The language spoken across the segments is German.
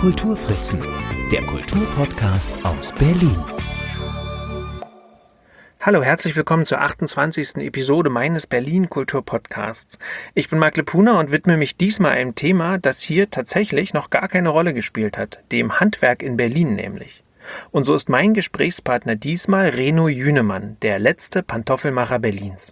Kulturfritzen, der Kulturpodcast aus Berlin. Hallo, herzlich willkommen zur 28. Episode meines Berlin-Kultur-Podcasts. Ich bin Marc Lepuna und widme mich diesmal einem Thema, das hier tatsächlich noch gar keine Rolle gespielt hat, dem Handwerk in Berlin nämlich. Und so ist mein Gesprächspartner diesmal Reno Jünemann, der letzte Pantoffelmacher Berlins.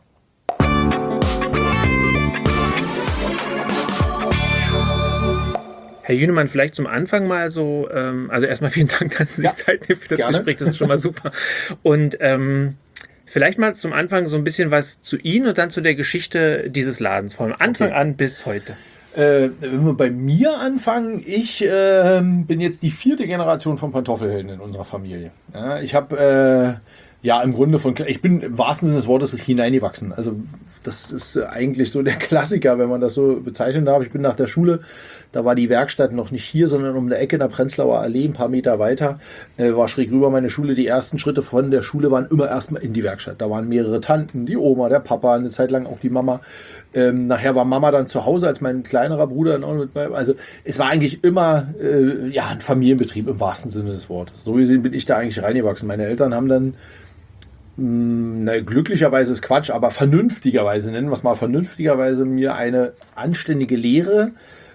Herr Jünemann, vielleicht zum Anfang mal so, also erstmal vielen Dank, dass Sie sich Zeit nehmen für das gerne. Gespräch, das ist schon mal super. Und vielleicht mal zum Anfang so ein bisschen was zu Ihnen und dann zu der Geschichte dieses Ladens, von Anfang an bis heute. Wenn wir bei mir anfangen, ich bin jetzt die 4. Generation von Pantoffelhelden in unserer Familie. Ja, ich habe im Grunde ich bin im wahrsten Sinne des Wortes hineingewachsen. Also das ist eigentlich so der Klassiker, wenn man das so bezeichnen darf. Ich bin nach der Schule, da war die Werkstatt noch nicht hier, sondern um der Ecke in der Prenzlauer Allee, ein paar Meter weiter, war schräg rüber meine Schule. Die ersten Schritte von der Schule waren immer erstmal in die Werkstatt. Da waren mehrere Tanten, die Oma, der Papa, eine Zeit lang auch die Mama. Nachher war Mama dann zu Hause, als mein kleinerer Bruder dann auch mit bei. Also es war eigentlich immer ein Familienbetrieb im wahrsten Sinne des Wortes. So gesehen bin ich da eigentlich reingewachsen. Meine Eltern haben dann glücklicherweise ist Quatsch, aber vernünftigerweise, nennen wir es mal vernünftigerweise, mir eine anständige Lehre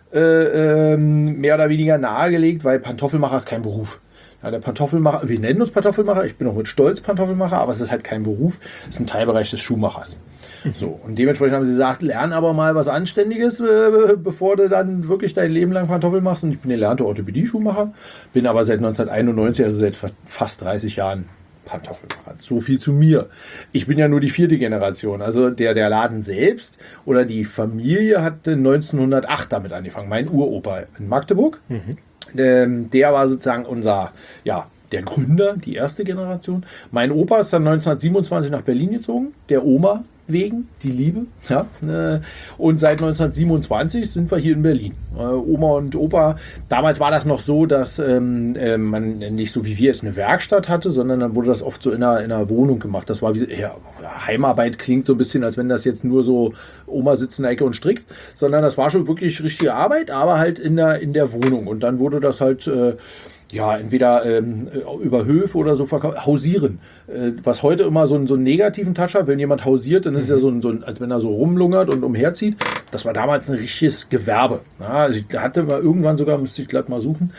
mehr oder weniger nahegelegt, weil Pantoffelmacher ist kein Beruf. Ja, der Pantoffelmacher, wir nennen uns Pantoffelmacher, ich bin auch mit Stolz Pantoffelmacher, aber es ist halt kein Beruf, es ist ein Teilbereich des Schuhmachers. So, und dementsprechend haben sie gesagt, lern aber mal was Anständiges, bevor du dann wirklich dein Leben lang Pantoffel machst. Und ich bin gelernter Orthopädie-Schuhmacher, bin aber seit 1991, also seit fast 30 Jahren Pantoffelmacher. So viel zu mir. Ich bin ja nur die 4. Generation. Also der Laden selbst oder die Familie hat 1908 damit angefangen. Mein Uropa in Magdeburg. Der war sozusagen der Gründer, die 1. Generation. Mein Opa ist dann 1927 nach Berlin gezogen, der Oma wegen, die Liebe. Ja, und seit 1927 sind wir hier in Berlin. Oma und Opa, damals war das noch so, dass man nicht so wie wir jetzt eine Werkstatt hatte, sondern dann wurde das oft so in einer Wohnung gemacht. Das war wie Heimarbeit, klingt so ein bisschen, als wenn das jetzt nur so Oma sitzt in der Ecke und strickt, sondern das war schon wirklich richtige Arbeit, aber halt in der Wohnung. Und dann wurde das halt entweder über Höfe oder so verkauft, hausieren. Was heute immer so einen negativen Touch hat, wenn jemand hausiert, dann ist ja so ein, als wenn er so rumlungert und umherzieht. Das war damals ein richtiges Gewerbe. Ja, also ich hatte mal irgendwann sogar, müsste ich glatt mal suchen,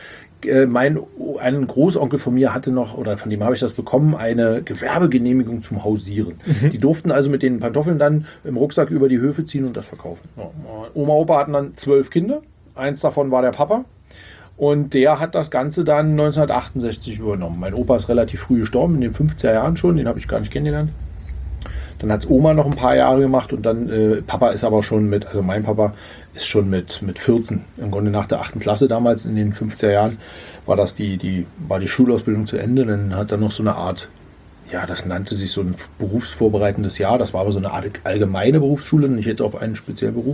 ein Großonkel von mir hatte noch, oder von dem habe ich das bekommen, eine Gewerbegenehmigung zum Hausieren. Die durften also mit den Pantoffeln dann im Rucksack über die Höfe ziehen und das verkaufen. Ja, Oma, Opa hatten dann 12 Kinder. Eins davon war der Papa. Und der hat das Ganze dann 1968 übernommen. Mein Opa ist relativ früh gestorben, in den 50er Jahren schon, den habe ich gar nicht kennengelernt. Dann hat es Oma noch ein paar Jahre gemacht und dann, Papa ist aber schon mein Papa ist schon mit 14, im Grunde nach der 8. Klasse damals, in den 50er Jahren, war die Schulausbildung zu Ende. Dann hat er noch so eine Art, das nannte sich so ein berufsvorbereitendes Jahr, das war aber so eine Art allgemeine Berufsschule, nicht jetzt auf einen speziellen Beruf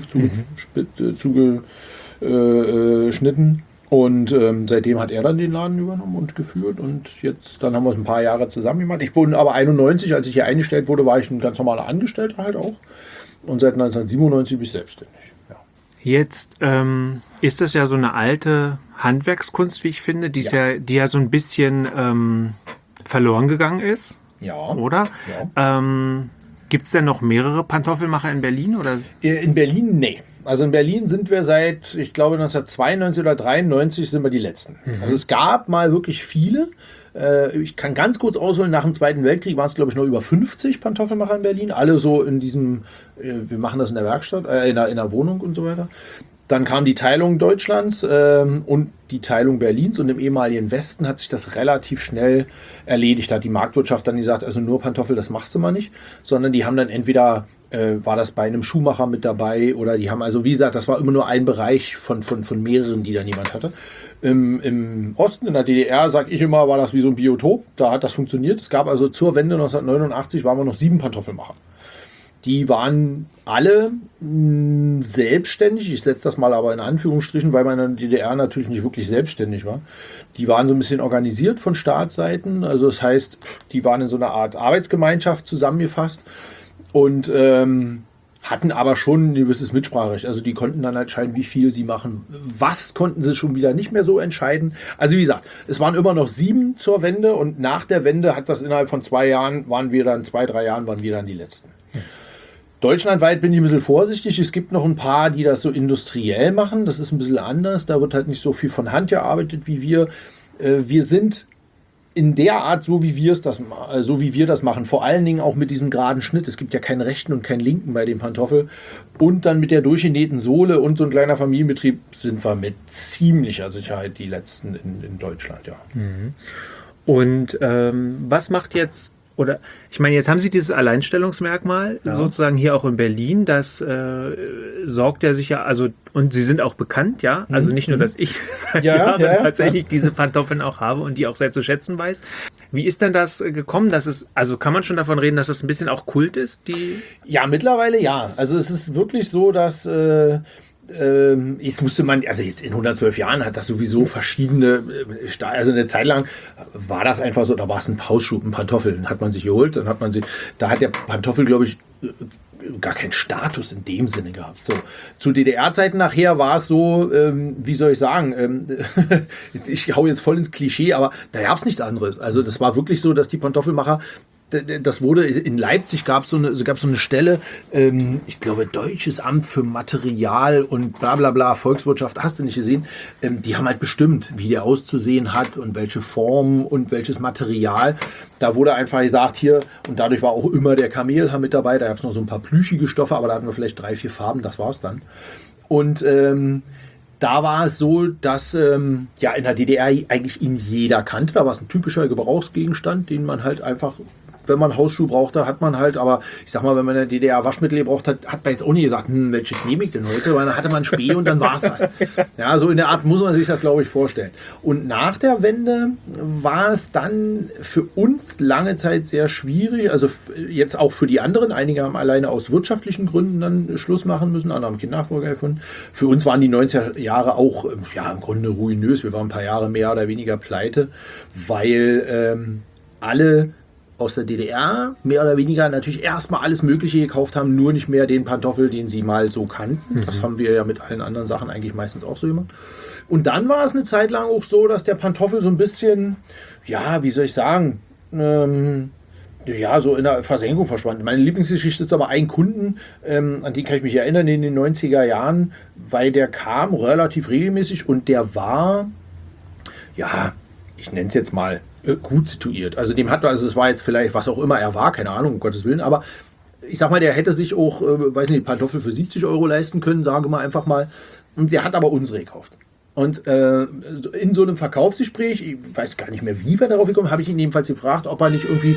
zugeschnitten. Und seitdem hat er dann den Laden übernommen und geführt und dann haben wir es ein paar Jahre zusammen gemacht. Ich bin aber 91, als ich hier eingestellt wurde, war ich ein ganz normaler Angestellter halt auch. Und seit 1997 bin ich selbstständig. Ja. Jetzt ist das ja so eine alte Handwerkskunst, wie ich finde, die ja so ein bisschen verloren gegangen ist. Ja. Oder? Ja. Gibt es denn noch mehrere Pantoffelmacher in Berlin? Oder? In Berlin, nee. Also in Berlin sind wir seit, ich glaube 1992 oder 1993 sind wir die Letzten. Also es gab mal wirklich viele. Ich kann ganz kurz ausholen, nach dem Zweiten Weltkrieg waren es glaube ich noch über 50 Pantoffelmacher in Berlin. Alle so in diesem, wir machen das in der Werkstatt, in der Wohnung und so weiter. Dann kam die Teilung Deutschlands und die Teilung Berlins und im ehemaligen Westen hat sich das relativ schnell erledigt. Da hat die Marktwirtschaft dann gesagt, also nur Pantoffel, das machst du mal nicht, sondern die haben dann entweder war das bei einem Schuhmacher mit dabei oder die haben also, wie gesagt, das war immer nur ein Bereich von mehreren, die dann jemand hatte. Im Osten, in der DDR, sag ich immer, war das wie so ein Biotop, da hat das funktioniert. Es gab also zur Wende 1989 waren wir noch 7 Pantoffelmacher. Die waren alle selbstständig, ich setze das mal aber in Anführungsstrichen, weil man in der DDR natürlich nicht wirklich selbstständig war. Die waren so ein bisschen organisiert von Staatsseiten, also das heißt, die waren in so einer Art Arbeitsgemeinschaft zusammengefasst und hatten aber schon ein gewisses Mitspracherecht. Also die konnten dann entscheiden, wie viel sie machen. Was konnten sie schon wieder nicht mehr so entscheiden. Also wie gesagt, es waren immer noch 7 zur Wende und nach der Wende hat das innerhalb von 2 Jahren, 2-3 Jahren waren wir dann die Letzten. Deutschlandweit bin ich ein bisschen vorsichtig. Es gibt noch ein paar, die das so industriell machen. Das ist ein bisschen anders. Da wird halt nicht so viel von Hand gearbeitet wie wir. Wir sind in der Art, so wie wir das machen, vor allen Dingen auch mit diesem geraden Schnitt. Es gibt ja keinen rechten und keinen linken bei dem Pantoffel. Und dann mit der durchgenähten Sohle und so ein kleiner Familienbetrieb sind wir mit ziemlicher Sicherheit die Letzten in Deutschland, ja. Und was macht jetzt, oder ich meine, jetzt haben Sie dieses Alleinstellungsmerkmal sozusagen hier auch in Berlin, das sorgt ja sicher, also und Sie sind auch bekannt, ja, also nicht nur, dass ich seit Jahren tatsächlich diese Pantoffeln auch habe und die auch sehr zu schätzen weiß. Wie ist denn das gekommen, dass es, also kann man schon davon reden, dass es ein bisschen auch Kult ist, die? Ja, mittlerweile ja. Also es ist wirklich so, dass jetzt musste man, also jetzt in 112 Jahren hat das sowieso verschiedene, also eine Zeit lang war das einfach so, da war es ein Pauschub, ein Pantoffel, den hat man sich geholt, dann hat man sie, da hat der Pantoffel, glaube ich, gar keinen Status in dem Sinne gehabt. So, zu DDR-Zeiten nachher war es so, wie soll ich sagen, ich hau jetzt voll ins Klischee, aber da gab es nichts anderes. Also das war wirklich so, dass die Pantoffelmacher, das wurde in Leipzig gab es so eine Stelle, ich glaube Deutsches Amt für Material und bla bla bla, Volkswirtschaft, hast du nicht gesehen, die haben halt bestimmt, wie der auszusehen hat und welche Form und welches Material. Da wurde einfach gesagt, hier, und dadurch war auch immer der Kamelhaar mit dabei, da gab es noch so ein paar plüschige Stoffe, aber da hatten wir vielleicht 3-4 Farben, das war's dann. Und da war es so, dass in der DDR eigentlich ihn jeder kannte. Da war es ein typischer Gebrauchsgegenstand, den man halt einfach, wenn man Hausschuh brauchte, hat man halt, aber ich sag mal, wenn man in der DDR Waschmittel gebraucht hat, hat man jetzt auch nie gesagt, welches nehme ich denn heute, weil dann hatte man Spee und dann war's das. Ja, so in der Art muss man sich das, glaube ich, vorstellen. Und nach der Wende war es dann für uns lange Zeit sehr schwierig, also jetzt auch für die anderen. Einige haben alleine aus wirtschaftlichen Gründen dann Schluss machen müssen, andere haben keinen Nachfolger gefunden. Für uns waren die 90er Jahre auch, im Grunde ruinös. Wir waren ein paar Jahre mehr oder weniger pleite, weil alle aus der DDR mehr oder weniger natürlich erstmal alles Mögliche gekauft haben, nur nicht mehr den Pantoffel, den sie mal so kannten. Das haben wir ja mit allen anderen Sachen eigentlich meistens auch so gemacht. Und dann war es eine Zeit lang auch so, dass der Pantoffel so ein bisschen, ja, wie soll ich sagen, so in der Versenkung verschwand. Meine Lieblingsgeschichte ist aber ein Kunden, an den kann ich mich erinnern, in den 90er Jahren, weil der kam relativ regelmäßig und der war, ja, ich nenne es jetzt mal, gut situiert. Also es war jetzt vielleicht, was auch immer er war, keine Ahnung, um Gottes Willen, aber ich sag mal, der hätte sich auch, Pantoffel für 70 € leisten können, sagen wir einfach mal. Und der hat aber unsere gekauft. Und in so einem Verkaufsgespräch, ich weiß gar nicht mehr, wie wir darauf gekommen, habe ich ihn jedenfalls gefragt, ob er nicht irgendwie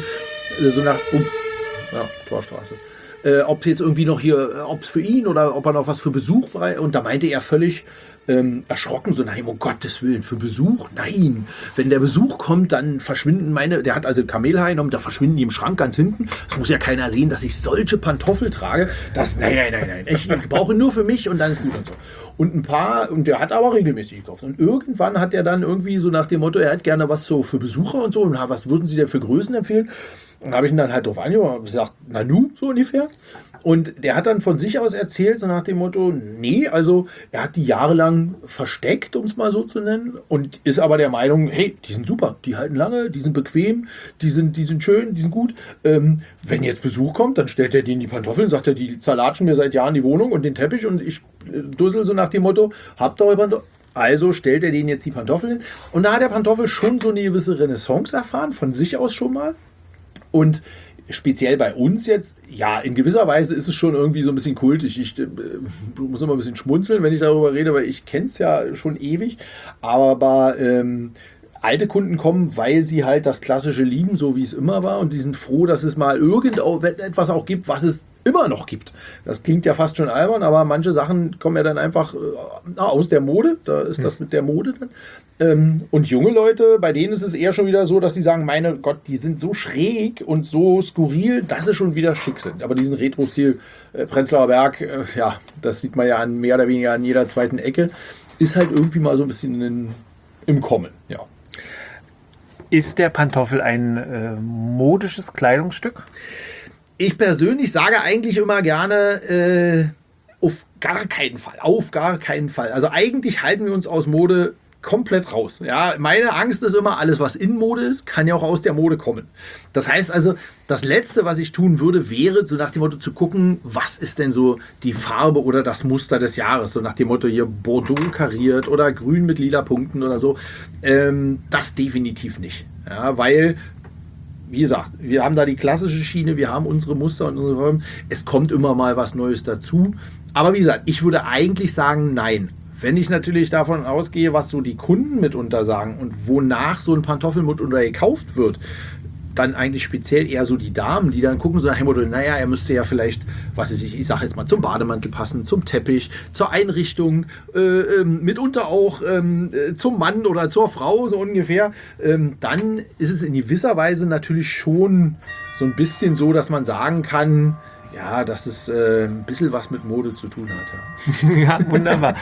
Torstraße, ob es jetzt irgendwie noch hier, ob es für ihn oder ob er noch was für Besuch war. Und da meinte er völlig erschrocken, so nein, um Gottes Willen, für Besuch? Nein. Wenn der Besuch kommt, dann verschwinden der hat also Kamelhaar genommen, da verschwinden die im Schrank ganz hinten. Es muss ja keiner sehen, dass ich solche Pantoffel trage. Nein. Ich brauche nur für mich und dann ist gut und so. Und der hat aber regelmäßig gekauft. Und irgendwann hat er dann irgendwie so nach dem Motto, er hat gerne was so für Besucher und so. Und was würden Sie denn für Größen empfehlen? Und habe ich ihn dann halt drauf angehört und gesagt, Nanu, so ungefähr. Und der hat dann von sich aus erzählt, so nach dem Motto, nee, also er hat die jahrelang versteckt, um es mal so zu nennen, und ist aber der Meinung, hey, die sind super, die halten lange, die sind bequem, die sind schön, die sind gut. Wenn jetzt Besuch kommt, dann stellt er denen die Pantoffeln, sagt er, die zerlatschen mir seit Jahren die Wohnung und den Teppich und ich dussel so nach dem Motto, habt ihr eure Pantoffeln? Also stellt er denen jetzt die Pantoffeln hin. Und da hat der Pantoffel schon so eine gewisse Renaissance erfahren, von sich aus schon mal. Und speziell bei uns jetzt, ja, in gewisser Weise ist es schon irgendwie so ein bisschen kultig. Ich muss immer ein bisschen schmunzeln, wenn ich darüber rede, weil ich kenne es ja schon ewig. Aber alte Kunden kommen, weil sie halt das Klassische lieben, so wie es immer war. Und die sind froh, dass es mal irgendetwas auch gibt, was es immer noch gibt. Das klingt ja fast schon albern, aber manche Sachen kommen ja dann einfach aus der Mode. Da ist das mit der Mode dann. Und junge Leute, bei denen ist es eher schon wieder so, dass sie sagen, meine Gott, die sind so schräg und so skurril, dass sie schon wieder schick sind. Aber diesen Retro-Stil Prenzlauer Berg, das sieht man ja mehr oder weniger an jeder zweiten Ecke, ist halt irgendwie mal so ein bisschen im Kommen, ja. Ist der Pantoffel ein modisches Kleidungsstück? Ich persönlich sage eigentlich immer gerne, auf gar keinen Fall. Auf gar keinen Fall. Also eigentlich halten wir uns aus Mode komplett raus. Ja, meine Angst ist immer, alles was in Mode ist, kann ja auch aus der Mode kommen. Das heißt also, das Letzte, was ich tun würde, wäre so nach dem Motto zu gucken, was ist denn so die Farbe oder das Muster des Jahres. So nach dem Motto hier Bordeaux kariert oder grün mit lila Punkten oder so. Das definitiv nicht. Ja, weil, wie gesagt, wir haben da die klassische Schiene, wir haben unsere Muster und unsere Farben. Es kommt immer mal was Neues dazu. Aber wie gesagt, ich würde eigentlich sagen, nein. Wenn ich natürlich davon ausgehe, was so die Kunden mitunter sagen und wonach so ein Pantoffel mitunter gekauft wird, dann eigentlich speziell eher so die Damen, die dann gucken so nach dem Motto, naja, er müsste ja vielleicht, was weiß ich sage jetzt mal, zum Bademantel passen, zum Teppich, zur Einrichtung, mitunter auch zum Mann oder zur Frau, so ungefähr. Dann ist es in gewisser Weise natürlich schon so ein bisschen so, dass man sagen kann, ja, dass es ein bisschen was mit Mode zu tun hat. Ja, Ja, wunderbar.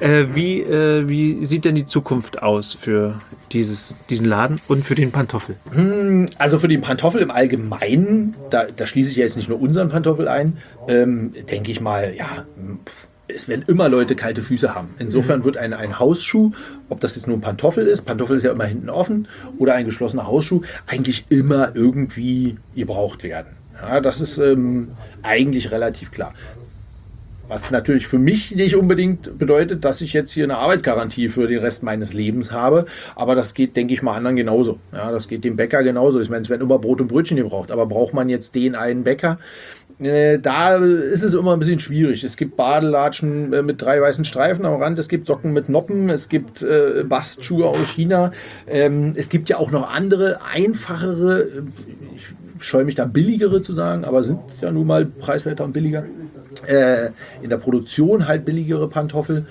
Wie sieht denn die Zukunft aus für diesen Laden und für den Pantoffel? Also für den Pantoffel im Allgemeinen, da schließe ich ja jetzt nicht nur unseren Pantoffel ein, denke ich mal, ja, es werden immer Leute kalte Füße haben. Insofern wird ein Hausschuh, ob das jetzt nur ein Pantoffel ist ja immer hinten offen, oder ein geschlossener Hausschuh, eigentlich immer irgendwie gebraucht werden. Ja, das ist eigentlich relativ klar. Was natürlich für mich nicht unbedingt bedeutet, dass ich jetzt hier eine Arbeitsgarantie für den Rest meines Lebens habe. Aber das geht, denke ich mal, anderen genauso. Ja, das geht dem Bäcker genauso. Ich meine, es werden immer Brot und Brötchen gebraucht. Aber braucht man jetzt den einen Bäcker? Da ist es immer ein bisschen schwierig. Es gibt Badelatschen mit 3 weißen Streifen am Rand. Es gibt Socken mit Noppen. Es gibt Bastschuhe aus China. Es gibt ja auch noch andere, einfachere, ich scheue mich da billigere zu sagen, aber sind ja nun mal preiswerter und billiger. In der Produktion halt billigere Pantoffel.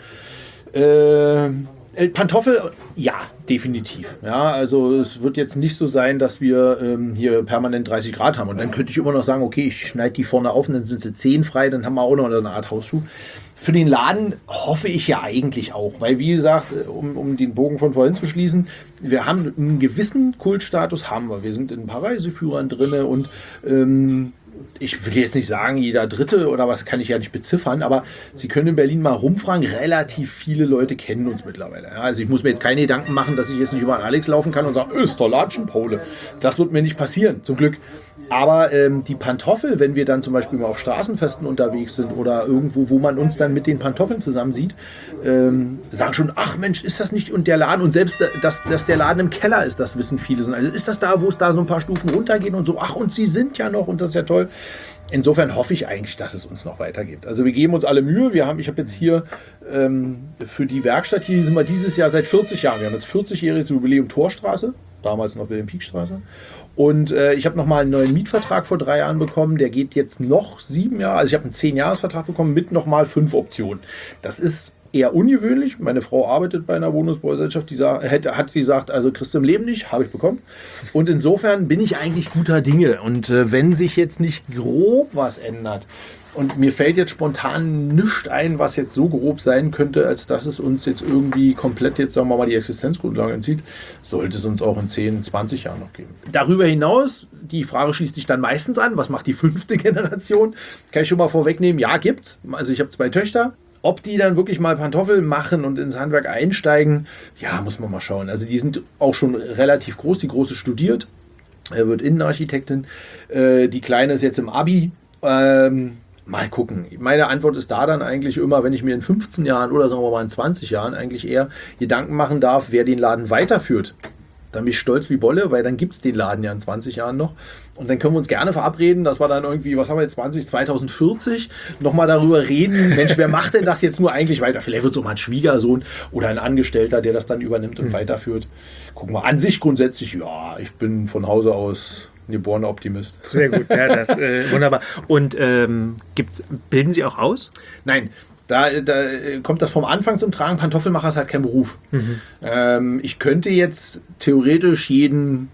Pantoffel, ja, definitiv. Ja, also es wird jetzt nicht so sein, dass wir hier permanent 30 Grad haben. Und dann könnte ich immer noch sagen, okay, ich schneide die vorne auf und dann sind sie zehenfrei, dann haben wir auch noch eine Art Hausschuh. Für den Laden hoffe ich ja eigentlich auch, weil wie gesagt, um den Bogen von vorhin zu schließen, wir haben einen gewissen Kultstatus, haben wir. Wir sind in ein paar Reiseführern drin und ich will jetzt nicht sagen, jeder Dritte oder was, kann ich ja nicht beziffern, aber Sie können in Berlin mal rumfragen, relativ viele Leute kennen uns mittlerweile. Ja, also ich muss mir jetzt keine Gedanken machen, dass ich jetzt nicht über einen Alex laufen kann und sagen, Österlatschen-Pole. Das wird mir nicht passieren, zum Glück. Aber die Pantoffel, wenn wir dann zum Beispiel mal auf Straßenfesten unterwegs sind oder irgendwo, wo man uns dann mit den Pantoffeln zusammen sieht, sagen schon, ach Mensch, ist das nicht und der Laden und selbst, dass der Laden im Keller ist, das wissen viele. Also ist das da, wo es da so ein paar Stufen runtergeht und so, ach und Sie sind ja noch und das ist ja toll. Insofern hoffe ich eigentlich, dass es uns noch weitergibt. Also wir geben uns alle Mühe. Ich habe jetzt hier für die Werkstatt, hier sind wir dieses Jahr seit 40 Jahren, wir haben jetzt 40-jähriges Jubiläum Torstraße, damals noch Wilhelm-Pieck-Straße. Und ich habe nochmal einen neuen Mietvertrag vor 3 Jahren bekommen. Der geht jetzt noch 7 Jahre. Also ich habe einen 10-Jahres-Vertrag bekommen mit nochmal 5 Optionen. Das ist eher ungewöhnlich. Meine Frau arbeitet bei einer Wohnungsbaugesellschaft, hat gesagt, also kriegst du im Leben nicht, habe ich bekommen. Und insofern bin ich eigentlich guter Dinge. Und wenn sich jetzt nicht grob was ändert, und mir fällt jetzt spontan nichts ein, was jetzt so grob sein könnte, als dass es uns jetzt irgendwie komplett jetzt, sagen wir mal, die Existenzgrundlage entzieht, sollte es uns auch in 10, 20 Jahren noch geben. Darüber hinaus, die Frage schließt sich dann meistens an, was macht die 5. Generation? Kann ich schon mal vorwegnehmen, ja, gibt's. Also ich habe 2 Töchter. Ob die dann wirklich mal Pantoffel machen und ins Handwerk einsteigen, ja, muss man mal schauen. Also die sind auch schon relativ groß. Die Große studiert, wird Innenarchitektin. Die Kleine ist jetzt im Abi. Mal gucken. Meine Antwort ist da dann eigentlich immer, wenn ich mir in 15 Jahren oder sagen wir mal in 20 Jahren eigentlich eher Gedanken machen darf, wer den Laden weiterführt. Dann bin ich stolz wie Bolle, weil dann gibt es den Laden ja in 20 Jahren noch. Und dann können wir uns gerne verabreden, dass wir dann irgendwie, was haben wir jetzt, 2040, nochmal darüber reden, Mensch, wer macht denn das jetzt nur eigentlich weiter? Vielleicht wird es auch mal ein Schwiegersohn oder ein Angestellter, der das dann übernimmt und weiterführt. Gucken wir an sich grundsätzlich, ja, ich bin von Hause aus ein geborener Optimist. Sehr gut, ja, das wunderbar. Und bilden Sie auch aus? Nein. Da kommt das vom Anfang zum Tragen. Pantoffelmacher ist halt kein Beruf. Ich könnte jetzt theoretisch jeden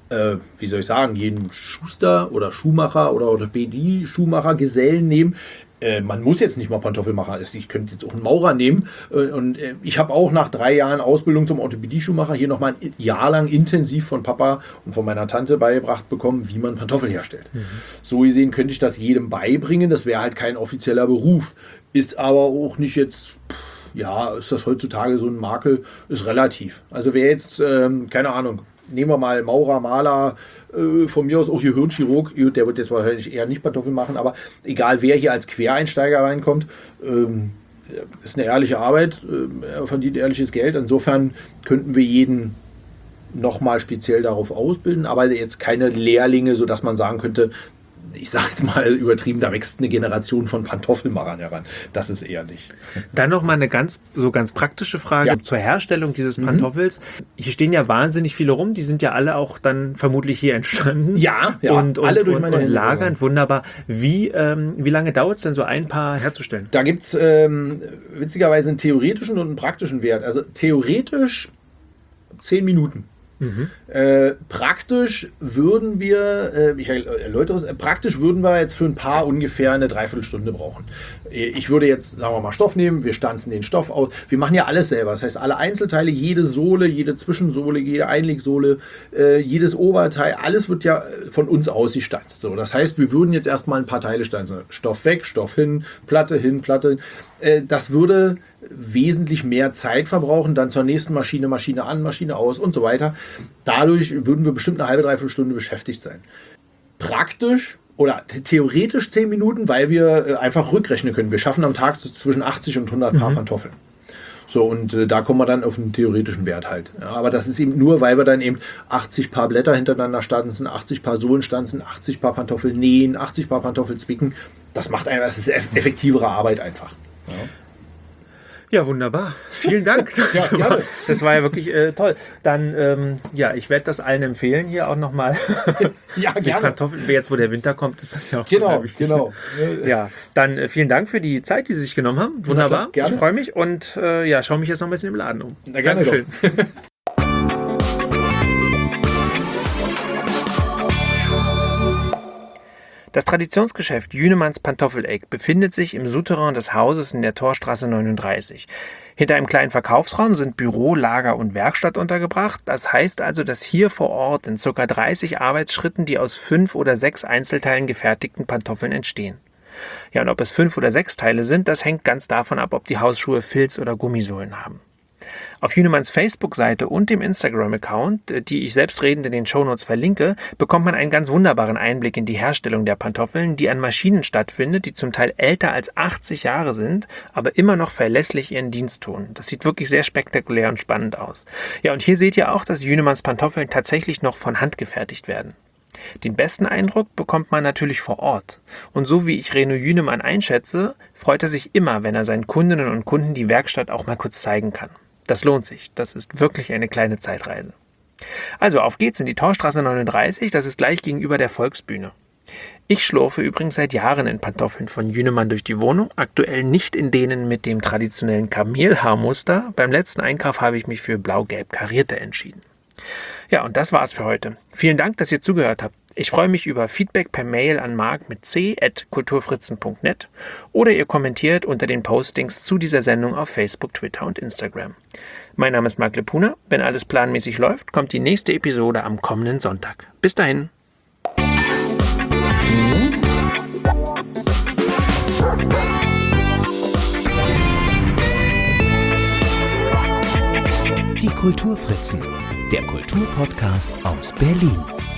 Schuster oder Schuhmacher oder Orthopädie-Schuhmacher, Gesellen nehmen. Man muss jetzt nicht mal Pantoffelmacher. Ich könnte jetzt auch einen Maurer nehmen. Und ich habe auch nach 3 Jahren Ausbildung zum Orthopädie-Schuhmacher hier nochmal ein Jahr lang intensiv von Papa und von meiner Tante beigebracht bekommen, wie man Pantoffel herstellt. So gesehen könnte ich das jedem beibringen. Das wäre halt kein offizieller Beruf. Ist aber auch nicht jetzt... Ja, ist das heutzutage so ein Makel? Ist relativ. Also wer jetzt, keine Ahnung, nehmen wir mal Maurer, Maler, von mir aus auch hier Hirnchirurg, der wird jetzt wahrscheinlich eher nicht Pantoffel machen, aber egal wer hier als Quereinsteiger reinkommt, ist eine ehrliche Arbeit, er verdient ehrliches Geld. Insofern könnten wir jeden nochmal speziell darauf ausbilden, aber jetzt keine Lehrlinge, sodass man sagen könnte, ich sage jetzt mal übertrieben, da wächst eine Generation von Pantoffelmachern heran. Das ist eher nicht. Dann noch mal eine ganz praktische Frage zur Herstellung dieses Pantoffels. Hier stehen ja wahnsinnig viele rum. Die sind ja alle auch dann vermutlich hier entstanden. Ja, und alle durch meine Hände lagernd. Wunderbar. Wie lange dauert es denn, so ein Paar herzustellen? Da gibt es witzigerweise einen theoretischen und einen praktischen Wert. Also theoretisch 10 Minuten. Praktisch würden wir, ich erläutere es, praktisch würden wir jetzt für ein Paar ungefähr eine Dreiviertelstunde brauchen. Ich würde jetzt, sagen wir mal, Stoff nehmen, wir stanzen den Stoff aus. Wir machen ja alles selber. Das heißt, alle Einzelteile, jede Sohle, jede Zwischensohle, jede Einlegsohle, jedes Oberteil, alles wird ja von uns ausgestanzt. So, das heißt, wir würden jetzt erstmal ein paar Teile stanzen. Stoff weg, Stoff hin, Platte hin, Platte hin. Das würde wesentlich mehr Zeit verbrauchen, dann zur nächsten Maschine, Maschine an, Maschine aus und so weiter. Dadurch würden wir bestimmt eine halbe, dreiviertel Stunde beschäftigt sein. Praktisch oder theoretisch 10 Minuten, weil wir einfach rückrechnen können. Wir schaffen am Tag zwischen 80 und 100 Paar Pantoffeln. So, und da kommen wir dann auf einen theoretischen Wert halt. Ja, aber das ist eben nur, weil wir dann eben 80 Paar Blätter hintereinander stanzen, 80 Paar Sohlen stanzen, 80 Paar Pantoffel nähen, 80 Paar Pantoffel zwicken. Das macht einfach, das ist effektivere Arbeit einfach. Ja. Ja, wunderbar. Vielen Dank. Ja, gerne. Das war ja wirklich toll. Dann, ich werde das allen empfehlen, hier auch nochmal. Ja, gerne. Kartoffeln, jetzt wo der Winter kommt, ist das ja auch Genau. Ja, dann vielen Dank für die Zeit, die Sie sich genommen haben. Wunderbar. Gerne. Ich freue mich und schaue mich jetzt noch ein bisschen im Laden um. Na, gerne. Dankeschön. Das Traditionsgeschäft Jünemanns Pantoffeleck befindet sich im Souterrain des Hauses in der Torstraße 39. Hinter einem kleinen Verkaufsraum sind Büro, Lager und Werkstatt untergebracht. Das heißt also, dass hier vor Ort in ca. 30 Arbeitsschritten die aus 5 oder 6 Einzelteilen gefertigten Pantoffeln entstehen. Ja, und ob es 5 oder 6 Teile sind, das hängt ganz davon ab, ob die Hausschuhe Filz- oder Gummisohlen haben. Auf Jünemanns Facebook-Seite und dem Instagram-Account, die ich selbstredend in den Shownotes verlinke, bekommt man einen ganz wunderbaren Einblick in die Herstellung der Pantoffeln, die an Maschinen stattfindet, die zum Teil älter als 80 Jahre sind, aber immer noch verlässlich ihren Dienst tun. Das sieht wirklich sehr spektakulär und spannend aus. Ja, und hier seht ihr auch, dass Jünemanns Pantoffeln tatsächlich noch von Hand gefertigt werden. Den besten Eindruck bekommt man natürlich vor Ort. Und so wie ich Reno Jünemann einschätze, freut er sich immer, wenn er seinen Kundinnen und Kunden die Werkstatt auch mal kurz zeigen kann. Das lohnt sich. Das ist wirklich eine kleine Zeitreise. Also auf geht's in die Torstraße 39, das ist gleich gegenüber der Volksbühne. Ich schlurfe übrigens seit Jahren in Pantoffeln von Jünemann durch die Wohnung, aktuell nicht in denen mit dem traditionellen Kamelhaarmuster. Beim letzten Einkauf habe ich mich für blau-gelb karierte entschieden. Ja, und das war's für heute. Vielen Dank, dass ihr zugehört habt. Ich freue mich über Feedback per Mail an mark@kulturfritzen.net oder ihr kommentiert unter den Postings zu dieser Sendung auf Facebook, Twitter und Instagram. Mein Name ist Mark Lepuna. Wenn alles planmäßig läuft, kommt die nächste Episode am kommenden Sonntag. Bis dahin. Die Kulturfritzen, der Kulturpodcast aus Berlin.